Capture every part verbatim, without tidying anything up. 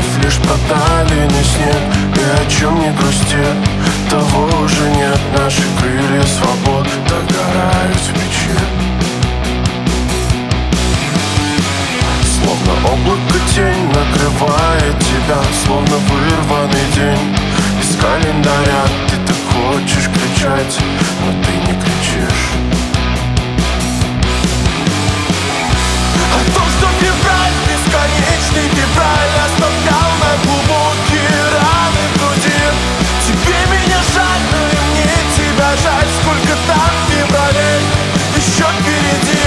снов лишь продали не снег. И о чем не грусти, того уже нет. Наши крылья свобод догорают в печи. Словно облако тень накрывает тебя, словно вырванный день из календаря. Ты так хочешь кричать, но ты не кричишь. О том, что февраль, бесконечный февраль, оставлял на глубокие раны в груди. Тебе меня жаль, но и мне тебя жаль. Сколько там февралей еще впереди.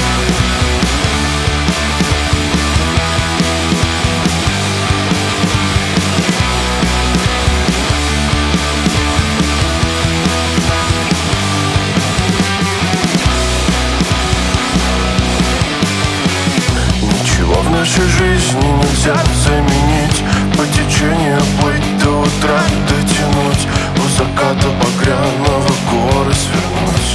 В нашей жизни нельзя заменить, по течению плыть до утра, дотянуть, у заката багряного горы свернуть.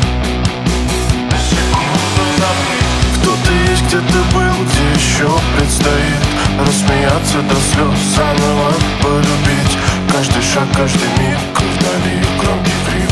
Кто-то есть, где-то был, где еще предстоит рассмеяться до слез, заново полюбить. Каждый шаг, каждый миг вдали громкий крик.